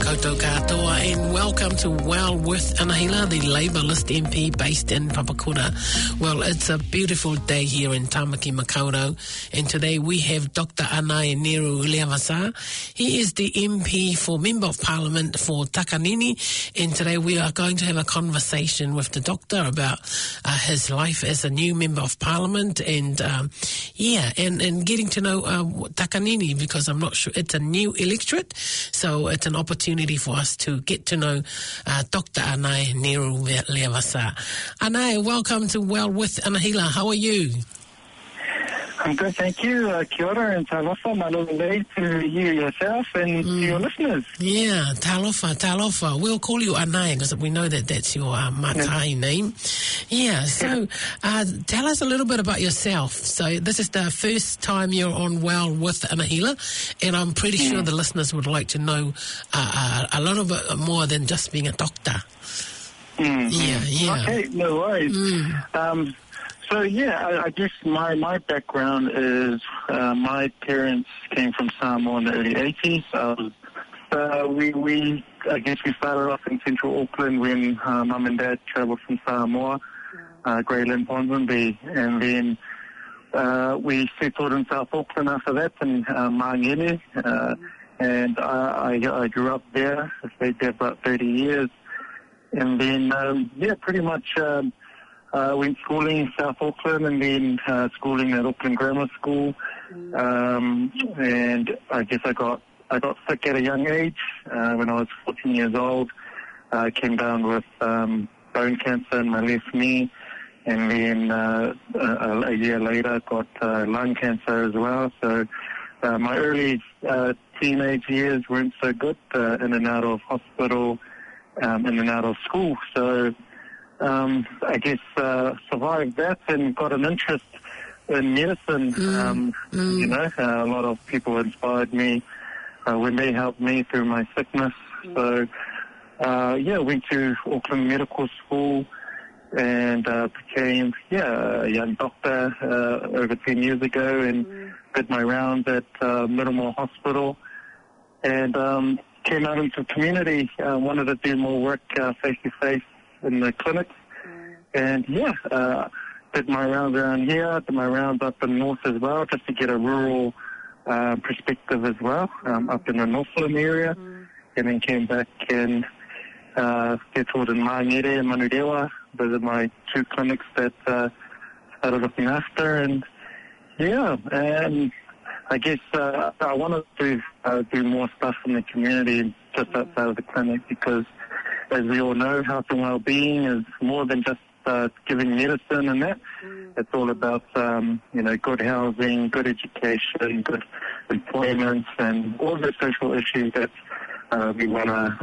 koutou katoa, and welcome to Well with Anahila, the Labour List MP based in Papakura. Well, it's a beautiful day here in Tamaki Makaurau, and today we have Dr. Anae Neru-Leavasa. He is the MP for Member of Parliament for Takanini, and today we are going to have a conversation with the doctor about his life as a new Member of Parliament, and and getting to know Takanini, because I'm not sure, it's a new electorate, so it's an opportunity for us to get to know Dr. Anae Neru-Leavasa. Anae, welcome to Well with Anahila. How are you? I'm good, thank you. Kia ora and talofa, malolei to you yourself and to your listeners. Yeah, talofa. We'll call you Anae because we know that that's your Matai name. Yeah, so tell us a little bit about yourself. So this is the first time you're on Well with Anahila, and I'm pretty sure the listeners would like to know a little bit more than just being a doctor. Yeah. Okay, no worries. So, I guess my background is my parents came from Samoa in the early 80s. We started off in central Auckland when Mum and Dad travelled from Samoa, Greyland, Ponsonby, and then we settled in South Auckland after that in Mangere, and I grew up there. I stayed there for about 30 years, and then, pretty much... went schooling in South Auckland and then schooling at Auckland Grammar School. And I guess I got sick at a young age. When I was 14 years old, I came down with bone cancer in my left knee. And then a year later, got lung cancer as well. So my early teenage years weren't so good, in and out of hospital, in and out of school. So I guess survived that and got an interest in medicine. A lot of people inspired me when they helped me through my sickness. So, went to Auckland Medical School and became, a young doctor over 10 years ago, and did my rounds at Middlemore Hospital, and came out into the community, wanted to do more work face-to-face in the clinics, and did my rounds around here, did my rounds up in north as well, just to get a rural perspective as well, up in the Northland area, and then came back and settled in Mangere and Manurewa. Those are my two clinics that started looking after, and I guess I wanted to do more stuff in the community just outside of the clinic, because as we all know, health and well-being is more than just giving medicine and that. It's all about, good housing, good education, good employment, and all the social issues that we want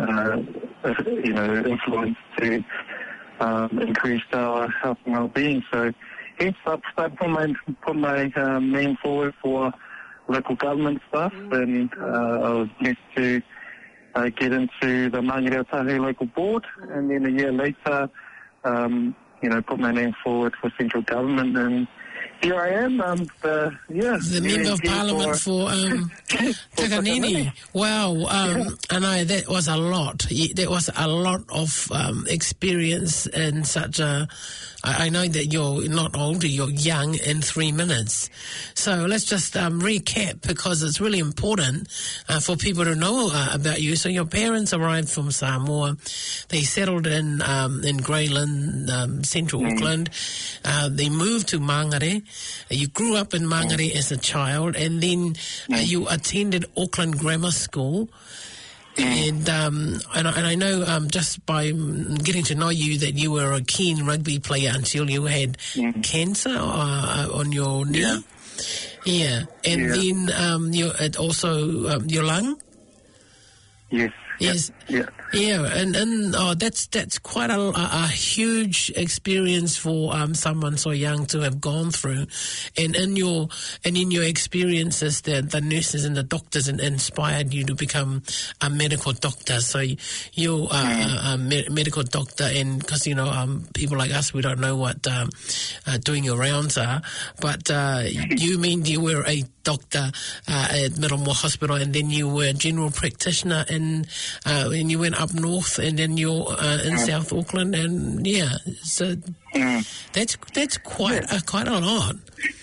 to, influence to increase our health and well-being. So hence I put my name forward for local government stuff, and I was blessed to get into the Mangere Otahe local board, and then a year later, put my name forward for central government, and here I am. The Member of Parliament for Takanini. Wow, and that was a lot. That was a lot of experience in such a... I know that you're not old, you're young in 3 minutes. So let's just recap, because it's really important for people to know about you. So your parents arrived from Samoa. They settled in Greyland, central Auckland. They moved to Mangere. You grew up in Mangere as a child, and then you attended Auckland Grammar School. And I know just by getting to know you that you were a keen rugby player until you had cancer on your knee. Then your lung. Yes. That's quite a huge experience for someone so young to have gone through. And in your experiences, the nurses and the doctors inspired you to become a medical doctor. So you're a medical doctor, and because people like us, we don't know what doing your rounds are, but you mean you were a doctor at Middlemore Hospital, and then you were a general practitioner in and you went up north, and then you're in South Auckland, and so that's quite a lot.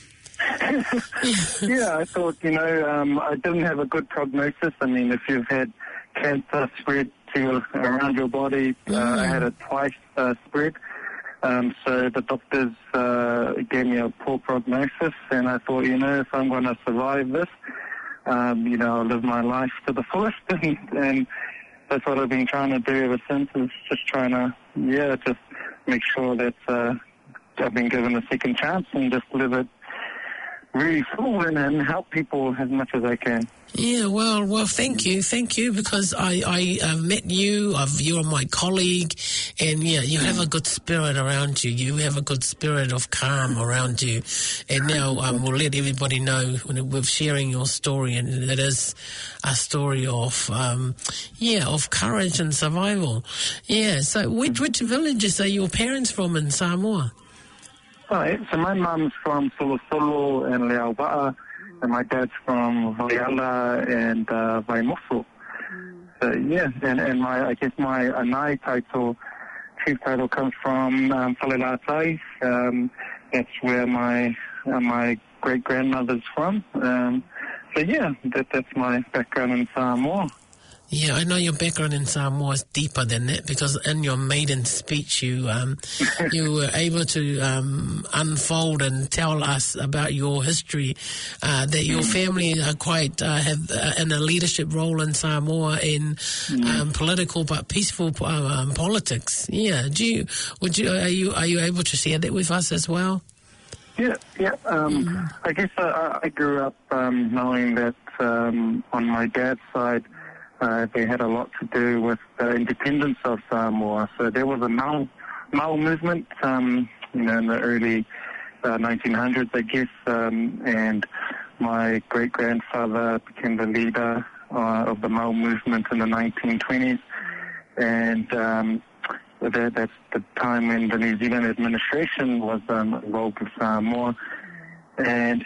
Yeah, I thought, I didn't have a good prognosis. I mean, if you've had cancer spread to around your body, I had it twice spread. So the doctors gave me a poor prognosis, and I thought, if I'm going to survive this, I'll live my life to the fullest, and that's what I've been trying to do ever since, is just trying to, just make sure that I've been given a second chance and just live it really full and help people as much as I can. Yeah, well, thank you, because I met you. You're my colleague, and you have a good spirit around you. You have a good spirit of calm around you, and now we'll let everybody know with sharing your story, and it is a story of courage and survival. Yeah. So, which villages are your parents from in Samoa? Right, so my mum's from Solosolo and Leauwa'a, and my dad's from Vaiala and Vaimoso. So and I guess my Anai title, chief title, comes from Falelatai. That's where my great grandmother's from. That's my background in Samoa. Yeah, I know your background in Samoa is deeper than that, because in your maiden speech you were able to unfold and tell us about your history, that your family are quite have in a leadership role in Samoa in political but peaceful politics. Yeah, are you able to share that with us as well? Yeah. I guess I grew up knowing that on my dad's side, they had a lot to do with the independence of Samoa. So there was a Mau movement, in the early 1900s, I guess, and my great-grandfather became the leader of the Mau movement in the 1920s. And that's the time when the New Zealand administration was involved with Samoa. And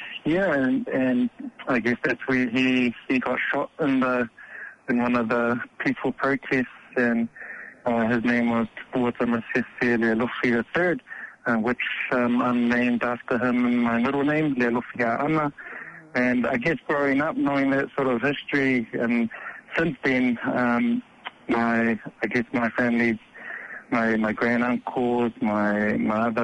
I guess that's where he got shot in one of the peaceful protests, and his name was Tupuata Masese Lealofi III, which I'm named after him in my middle name, Lealofi Ana. And I guess growing up knowing that sort of history, and since then, my family's, my granduncles, my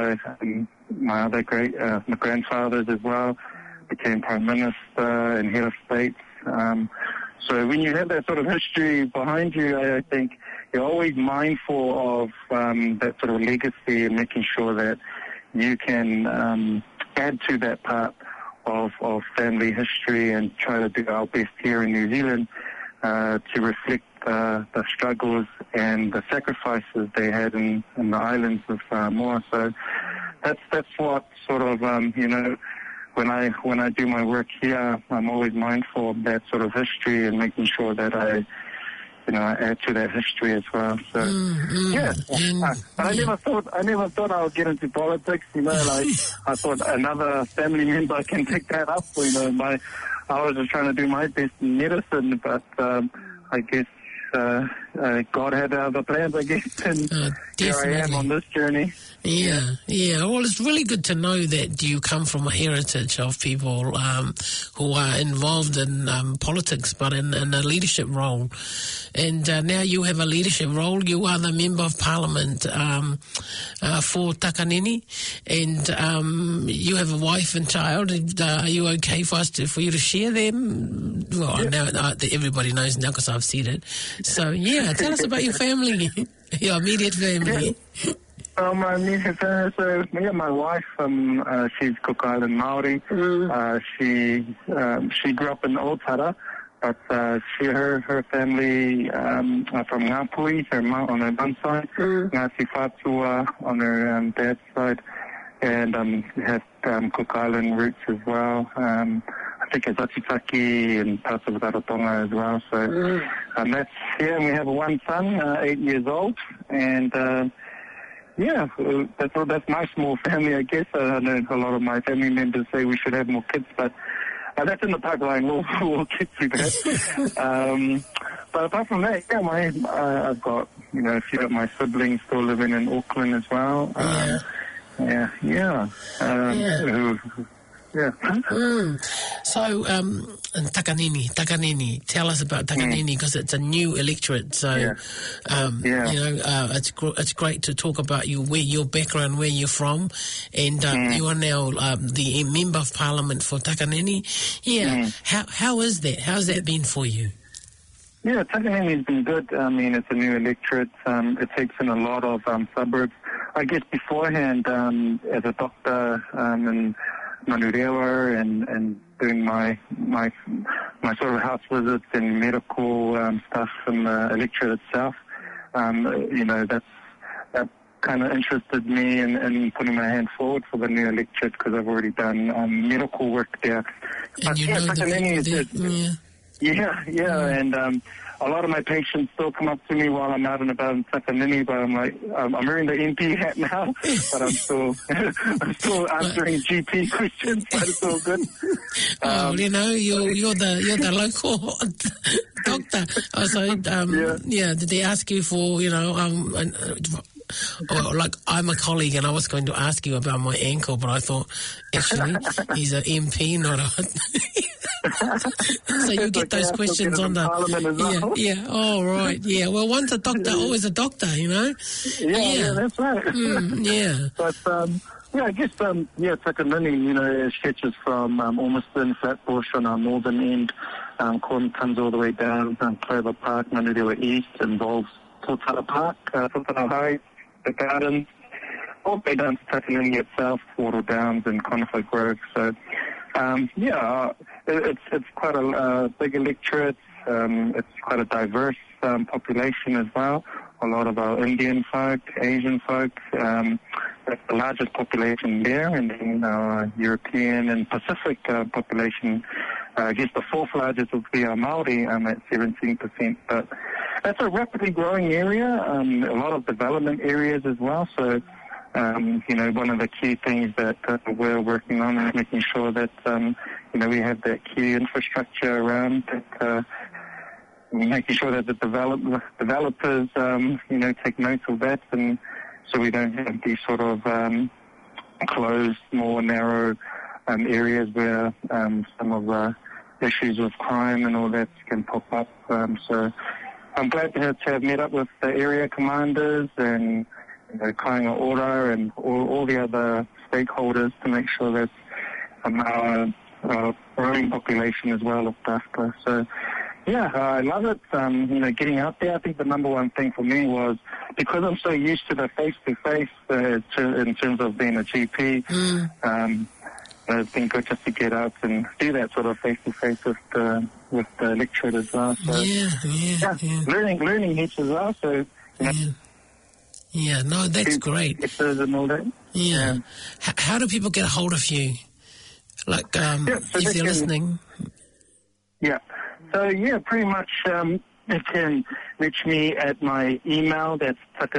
grandfathers as well became prime minister and head of state. So when you have that sort of history behind you, I think you're always mindful of that sort of legacy and making sure that you can add to that part of family history and try to do our best here in New Zealand to reflect the struggles and the sacrifices they had in the islands of Samoa. So that's what sort of, when I do my work here, I'm always mindful of that sort of history and making sure that I add to that history as well. So I never thought I would get into politics. I thought another family member can pick that up. I was just trying to do my best in medicine, but I guess God had other plans, I guess, and here I am on this journey. Yeah. Well, it's really good to know that you come from a heritage of people who are involved in politics, but in a leadership role. And now you have a leadership role. You are the Member of Parliament for Takanini, and you have a wife and child. Are you okay for you to share them? Well, now everybody knows now because I've said it. So, tell us about your family, your immediate family. My immediate family, so my wife, she's Cook Island Maori. She grew up in Otara, but her family are from Ngāpui, on her mom's side, Ngāti Whātua on her dad's side, and have Cook Island roots as well. I think it's Atitaki and parts of Rarotonga as well. So that's here, and we have one son, 8 years old, and that's my small family, I guess. I know a lot of my family members say we should have more kids, but that's in the pipeline. We'll get through that. But apart from that, I've got, a few of my siblings still living in Auckland as well. So, Takanini, tell us about Takanini, because it's a new electorate. So, it's great to talk about your background, where you're from, and you are now the Member of Parliament for Takanini. How is that? How's that been for you? Yeah, Takanini's been good. I mean, it's a new electorate. It takes in a lot of suburbs. I guess beforehand, as a doctor in Manurewa and doing my sort of house visits and medical stuff in the electorate itself, that kind of interested me in putting my hand forward for the new electorate, because I've already done medical work there. And Takanini is good. And a lot of my patients still come up to me while I'm out and about in Takanini, but I'm like, I'm wearing the MP hat now, but I'm still answering GP questions, but it's all good. You're the local doctor. So, did they ask you for, like, I'm a colleague and I was going to ask you about my ankle, but I thought, actually, he's an MP, not a... So you get those questions on the... Oh, right, yeah. Well, once a doctor, always a doctor, Yeah, that's right. But, I guess, Takanini, it stretches from Ormiston, Flatbush on our northern end, comes all the way down, Clover Park, Manurewa East, involves Totara Park, Totara Heights, the gardens, all the way down to Takanini itself, Wattle Downs and Conifer Grove. So, it's quite a big electorate. It's quite a diverse population as well. A lot of our Indian folk, Asian folk. That's the largest population there, and then our European and Pacific population. I guess the fourth largest would be our Māori at 17%. But that's a rapidly growing area. A lot of development areas as well. So, one of the key things that we're working on is making sure that, we have that key infrastructure around that, making sure that the developers, take note of that, and so we don't have these sort of closed, more narrow areas where some of the issues with crime and all that can pop up. So I'm glad to have met up with the area commanders and Kāinga Ora and all the other stakeholders to make sure that our growing population as well looked after. So, I love it. Getting out there, I think the number one thing for me was, because I'm so used to the face-to-face in terms of being a GP, it's been good just to get out and do that sort of face-to-face with the electorate as well. So, learning heaps as well. So, Yeah, no, that's great. And all that. Yeah. How do people get a hold of you? Like, if they're listening? Yeah. So, pretty much they can reach me at my email. That's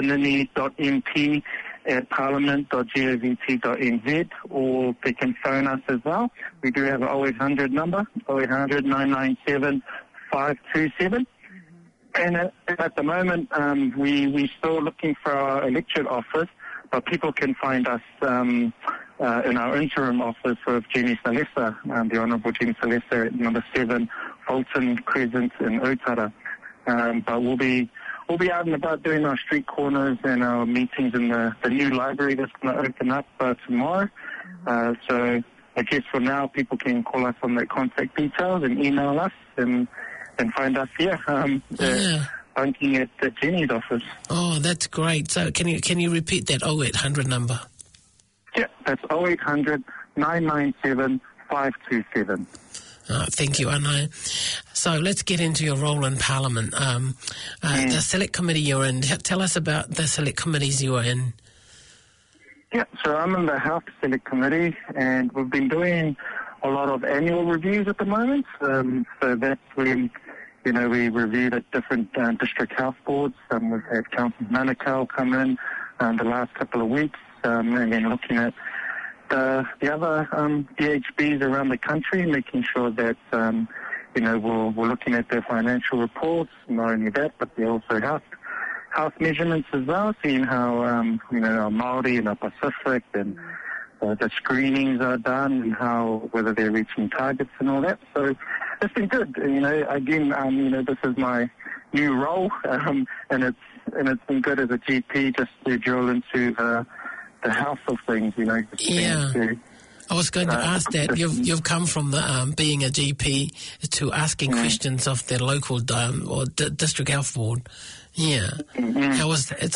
takanini.mp@parliament.govt.nz, or they can phone us as well. We do have an 0800 number, 0800 997 527. And at the moment, we're still looking for our electorate office, but people can find us in our interim office of Jenny Salesa, the Honourable Jenny Salesa at number 7 Fulton Crescent in Otara. But we'll be out and about doing our street corners and our meetings in the new library that's going to open up tomorrow. So I guess for now, people can call us on their contact details and email us and find us here, banking at Jenny's office. Oh, that's great. So can you repeat that 0800 number? Yeah, that's 0800 997 527. Thank you, Anai. So let's get into your role in Parliament. The Select Committee you're in. Tell us about the Select Committees you are in. Yeah, so I'm in the Health Select Committee, and we've been doing a lot of annual reviews at the moment. So that's when, we reviewed at different district health boards. We've had Councillor Manukau come in the last couple of weeks, and then looking at the other DHBs around the country, making sure that, we're looking at their financial reports. Not only that, but they also house measurements as well, seeing how, our Māori and our Pacific and the screenings are done and whether they're reaching targets and all that. So it's been good. Again, this is my new role, and it's been good as a GP just to drill into the house of things, I was going to ask that. You've come from being a GP to asking questions of the local or district health board. Yeah. Mm-hmm. How was that?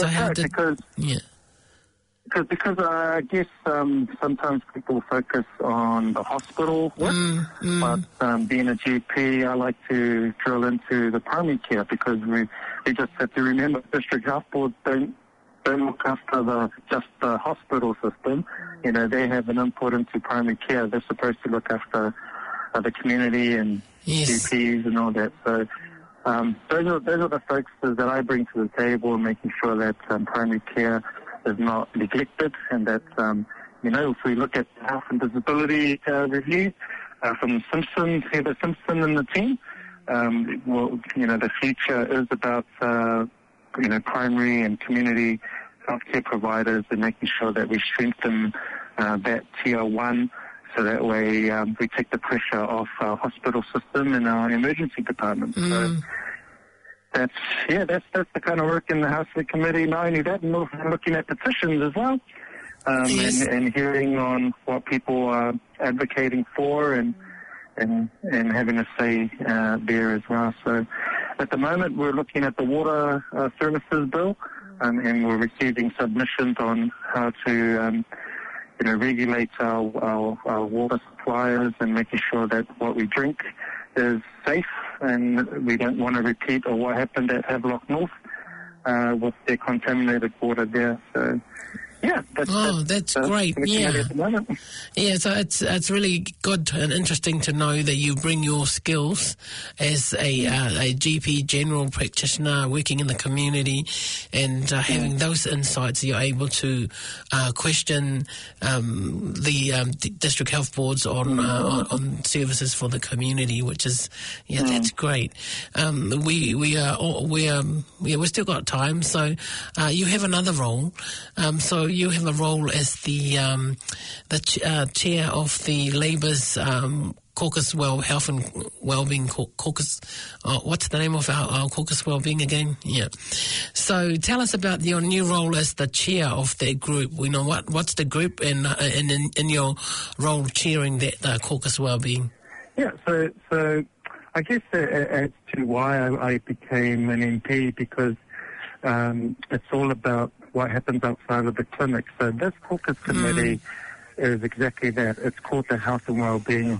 Because I guess sometimes people focus on the hospital work, but being a GP, I like to drill into the primary care because we just have to remember district health boards don't look after just the hospital system. They have an input into primary care. They're supposed to look after the community and GPs and all that. So those are the focuses that I bring to the table, making sure that primary care is not neglected, and that if we look at health and disability review from Heather Simpson and the team, the future is about primary and community healthcare providers and making sure that we strengthen that tier 1, so that way we take the pressure off our hospital system and our emergency departments. So that's the kind of work in the House Committee. Not only that, and also looking at petitions as well, and hearing on what people are advocating for and having a say there as well. So at the moment, we're looking at the water services bill, and we're receiving submissions on how to regulate our water suppliers and making sure that what we drink is safe, and we don't want to repeat of what happened at Havelock North with their contaminated water there. So that's great. So it's really good and interesting to know that you bring your skills as a GP general practitioner working in the community, and having those insights. You're able to question the district health boards on services for the community, which is that's great. We've still got time, so you have another role. So you have a role as the chair of the Labour's Caucus Health and Wellbeing Caucus. What's the name of our Caucus Wellbeing again? Yeah. So tell us about your new role as the chair of that group. We know what's the group and in your role chairing that Caucus Wellbeing. Yeah. So I guess as to why I became an MP, because it's all about what happens outside of the clinic. So this caucus committee is exactly that. It's called the Health and Wellbeing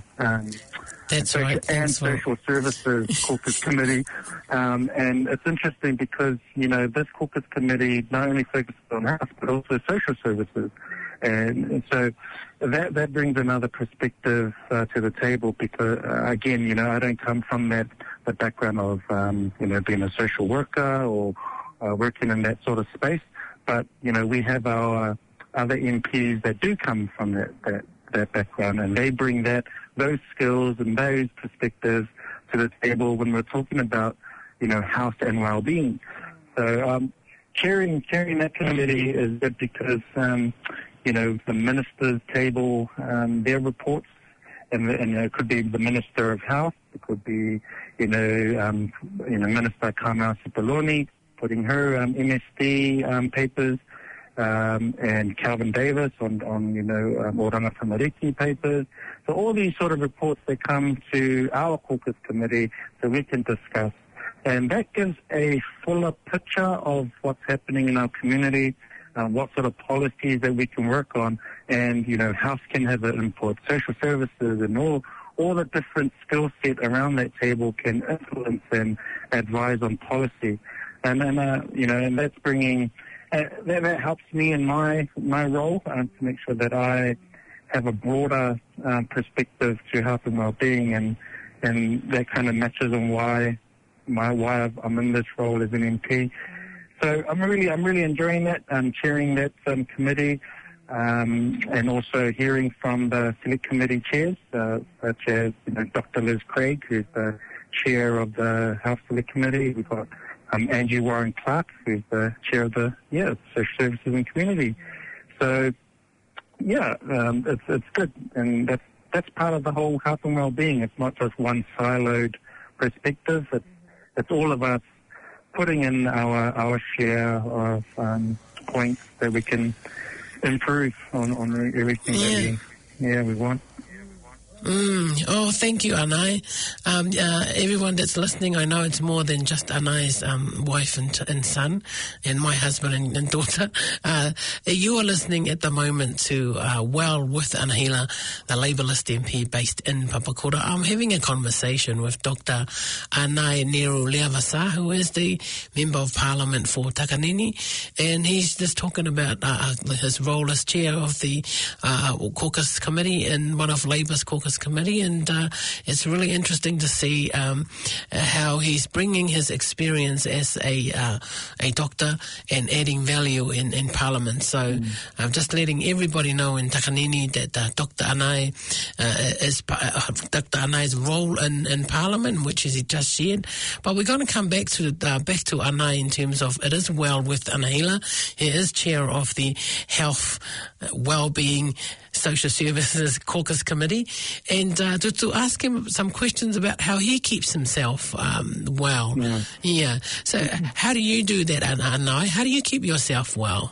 Social Services Caucus Committee. And it's interesting because, this caucus committee not only focuses on health, but also social services. And so that brings another perspective to the table because, again, I don't come from the background of, being a social worker or working in that sort of space. But, we have our other MPs that do come from that background, and they bring those skills and those perspectives to the table when we're talking about, health and well-being. So chairing that committee is good because, the ministers table their reports, and it could be the Minister of Health, it could be, Minister Carmel Cipollone, putting her MSD papers, and Calvin Davis on Oranga Tamariki papers. So all these sort of reports that come to our caucus committee so we can discuss. And that gives a fuller picture of what's happening in our community, what sort of policies that we can work on, and, House can have an input, social services and all the different skill set around that table can influence and advise on policy. And that's bringing, that helps me in my role to make sure that I have a broader perspective to health and well-being, and that kind of matches on why I'm in this role as an MP. So I'm really enjoying that. I'm chairing that committee, and also hearing from the select committee chairs, such as Dr. Liz Craig, who's the chair of the Health Select Committee. We've got Angie Warren-Clark, who's the chair of the Social Services and Community. So, it's good, and that's part of the whole health and well-being. It's not just one siloed perspective. It's all of us putting in our share of points that we can improve on everything that we want. Oh, thank you, Anai. Everyone that's listening, I know it's more than just Anai's wife and son, and my husband and daughter. You are listening at the moment to Well with Anahila, the Labourist MP based in Papakura. I'm having a conversation with Dr. Anai Neru Leavasa, who is the Member of Parliament for Takanini, and he's just talking about his role as chair of the caucus committee in one of Labour's caucus committee, and it's really interesting to see how he's bringing his experience as a doctor and adding value in Parliament. So I'm just letting everybody know in Takanini that Dr. Anai is Dr. Anai's role in Parliament, which is he just shared. But we're going to come back to Anai in terms of it is Well with Anahila. He is chair of the Health, Wellbeing, Social Services Caucus Committee, and to ask him some questions about how he keeps himself well. Yeah. So how do you do that, Anai? How do you keep yourself well?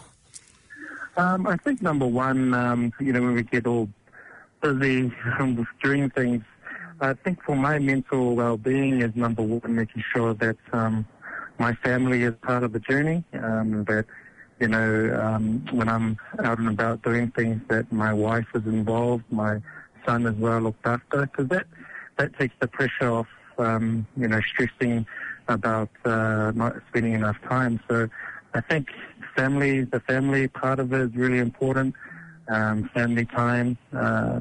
I think number one, when we get all busy doing things, I think for my mental well-being is number one, making sure that my family is part of the journey, that when I'm out and about doing things, that my wife is involved, my son as well looked after, because that takes the pressure off, stressing about not spending enough time. So I think the family part of it is really important, family time. And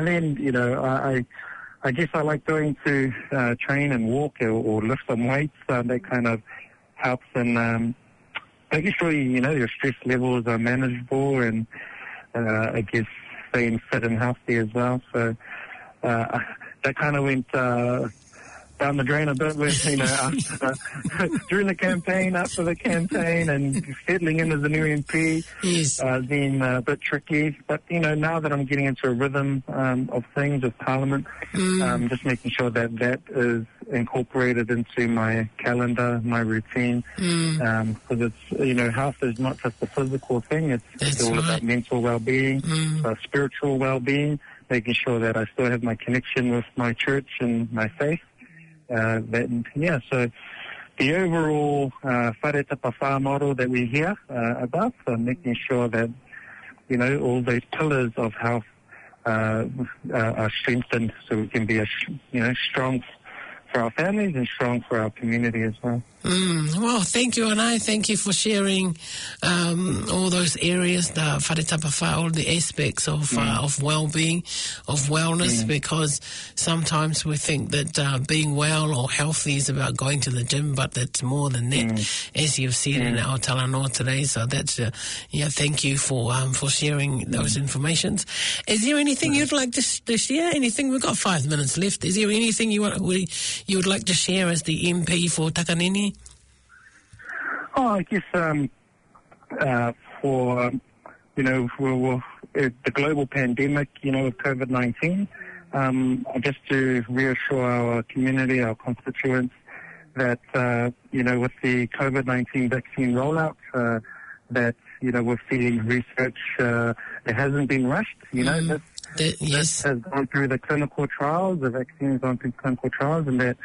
then, I guess I like going to train and walk or lift some weights. That kind of helps in making sure, your stress levels are manageable and, I guess, staying fit and healthy as well. So that kind of went down the drain a bit with, during the campaign, after the campaign, and settling in as a new MP. Yes. Then a bit tricky. But, now that I'm getting into a rhythm of things with Parliament, just making sure that is incorporated into my calendar, my routine, because it's, health is not just a physical thing, it's all about mental well-being, spiritual well-being, making sure that I still have my connection with my church and my faith. So the overall whare tapa whā model that we hear about, making sure that, all those pillars of health are strengthened so we can be, strong for our families and strong for our community as well. Well, thank you, and I thank you for sharing all those areas, the whare tapa whā, all the aspects of well-being, of wellness, because sometimes we think that being well or healthy is about going to the gym, but it's more than that, as you've said in our Talanoa today. So that's, thank you for sharing those informations. Is there anything you'd like to share? Anything? We've got 5 minutes left. Is there anything you would like to share as the MP for Takanini? Oh, I guess for the global pandemic, with COVID-19, just to reassure our community, our constituents, that with the COVID-19 vaccine rollout, that we're seeing research. It hasn't been rushed. This has gone through the clinical trials. The vaccine has gone through clinical trials, and that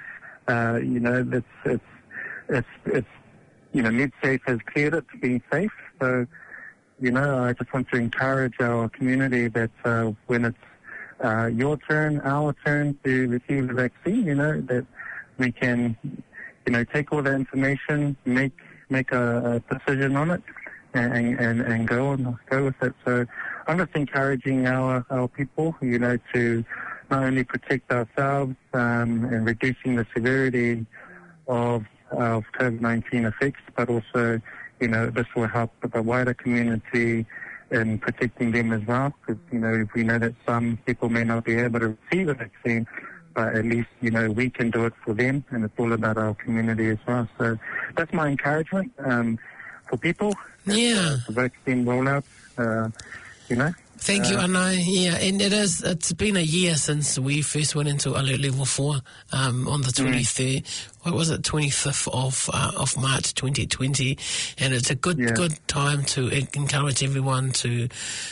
it's MedSafe has cleared it to being safe. So, I just want to encourage our community that when it's your turn, our turn to receive the vaccine, that we can, take all the information, make a decision on it, and go with it. So I'm just encouraging our people, to not only protect ourselves and reducing the severity of COVID-19 effects, but also, this will help the wider community in protecting them as well, because, we know that some people may not be able to receive a vaccine, but at least, we can do it for them, and it's all about our community as well. So that's my encouragement for people. Yeah. The vaccine rollout, Thank you, Anai. Yeah, and it's been a year since we first went into Alert Level 4 on the 23rd. What was it, 25th of March 2020, and it's a good time to encourage everyone to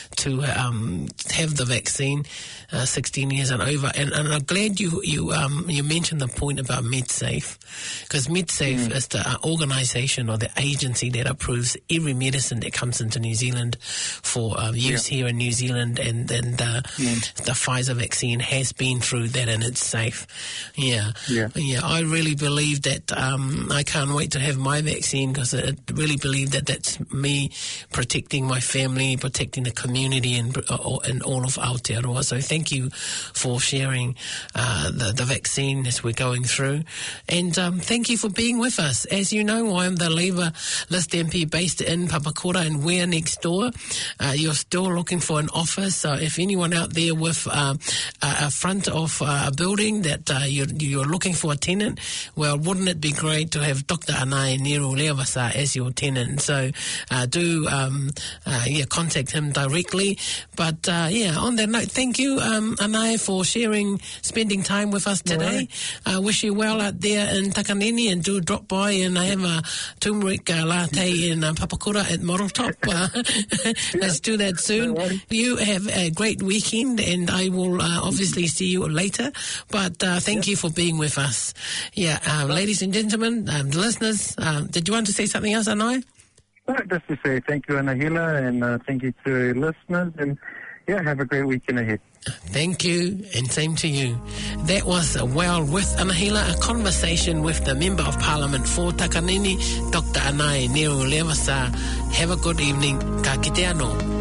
have the vaccine, 16 years and over. And I'm glad you mentioned the point about MedSafe, because MedSafe is the organisation or the agency that approves every medicine that comes into New Zealand for use here in New Zealand, and the Pfizer vaccine has been through that, and it's safe. Yeah. I really believe that I can't wait to have my vaccine, because I really believe that that's me protecting my family, protecting the community, and all of Aotearoa. So thank you for sharing the vaccine as we're going through, and thank you for being with us. As you know, I'm the Labour List MP based in Papakura, and we're next door. You're still looking for an office, so if anyone out there with a front of a building that you're looking for a tenant, well, wouldn't it be great to have Dr. Anai Niru Leavasa as your tenant? So do contact him directly. But on that note, thank you, Anai, for spending time with us today. Wish you well out there in Takanini, and do drop by and have a turmeric latte in Papakura at Morotop. Let's do that soon. You have a great weekend, and I will obviously see you later. But thank you for being with us. Ladies and gentlemen, listeners, did you want to say something else, Anai? Just to say thank you, Anahila, and thank you to listeners, and have a great weekend ahead. Thank you, and same to you. That was Well with Anahila, a conversation with the Member of Parliament for Takanini, Dr. Anai Niru Leavasa. Have a good evening. Ka kite anō.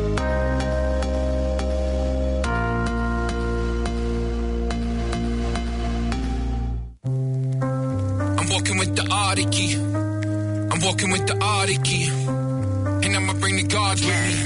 Walking with the Ariki, I'm walking with the Ariki, and I'ma bring the gods with me.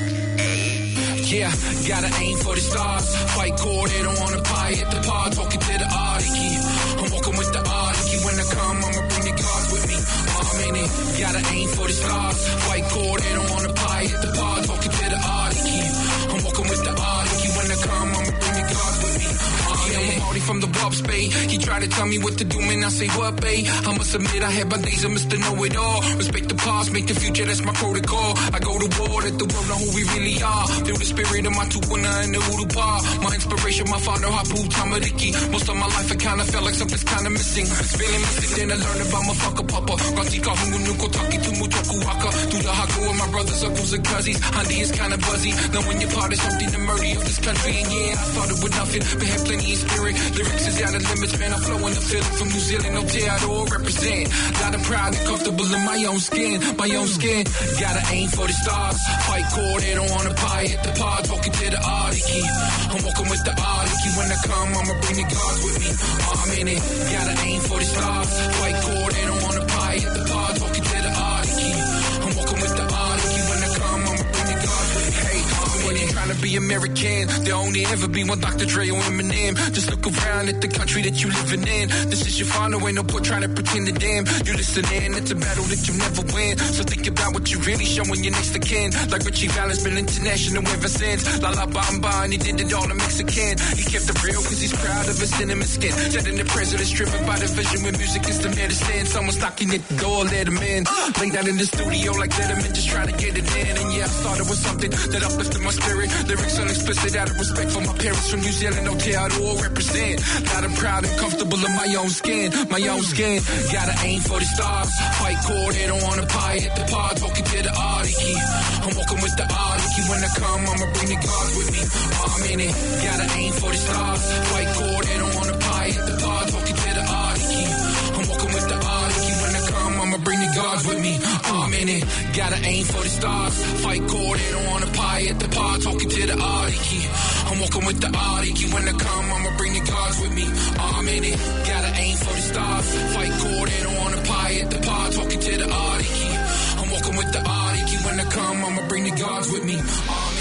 Yeah, gotta aim for the stars, fight core, they don't wanna pie at the pod, talking to the Ariki. I'm walking with the Ariki, when I come, I'ma bring the gods with me. I'm in it, gotta aim for the stars, fight core, they don't wanna pie at the pod, talking to the Ariki. I'm walking with the Ariki, when I come, I'ma bring the gods with me. I'm a party from the Bob's Bay. He tried to tell me what to do, man, I say what, babe? I must admit I had my days of Mr. Know-It-All. Respect the past, make the future, that's my protocol. I go to war, let the world know who we really are. Feel the spirit of my tupuna and the urupa. My inspiration, my father, Hapu Tamariki. Most of my life, I kinda felt like something's kinda missing. Feeling missing, then I learned about my fucker papa. Gatika hungu nuko taki tumu toku waka. Do the haku with my brothers, uncles, and cousins. Handy is kinda buzzy. Knowing you're part of something, the murder of this country. And I started with nothing, but had plenty of spirit. Lyrics is out of limits, man. I'm flowing the feeling from New Zealand, Aotearoa represent. Loud and proud and comfortable in my own skin, Gotta aim for the stars, fight core, they don't wanna pie at the pod, talking to the Ariki. I'm walking with the Ariki, when I come, I'ma bring the gods with me. I'm in it, gotta aim for the stars, fight core, they don't wanna pie at the pod, talking to the Ariki. I'm walking with the Ariki, when I come, I'ma bring the gods with me. Hey, I'm in it, trying to be American, there only ever be one Dr. Dre or Eminem. Just look around at the country that you living in. This is your final, ain't no point trying to pretend to damn. You listening, it's a battle that you never win. So think about what you really showing your next to kin. Like Richie Valens been international ever since. La La Bamba, and he did it all in Mexican. He kept it real cause he's proud of his cinnamon skin. Setting the president's driven by the vision when music is the medicine. Someone's knocking at the door, let him in. Lay down in the studio like Letterman, just trying to get it in. And I started with something that uplifted my spirit. Lyrics unexplicit out of respect for my parents from New Zealand, Aotearoa represent. Loud and proud and comfortable in my own skin, Gotta aim for the stars, fight core, they don't wanna pie at the pod, talking to the Ariki. I'm walking with the Ariki, when I come, I'ma bring the gods with me. I'm in it, gotta aim for the stars, fight core, they don't wanna pie at the pod, talking to the Ariki. I'm walking with the Ariki, when I come, I'ma bring the gods with me. I'm in it, gotta aim for the stars, fight core, they don't wanna pie at the pod, talking to the Ariki. I'm walking with the Ariki, when I come, I'ma bring the gods with me. I'm in it, gotta aim for the stars, fight core, they don't wanna pie at the pod, talking to the Ariki. I'm walking with the Ariki, when I come, I'ma bring the gods with me.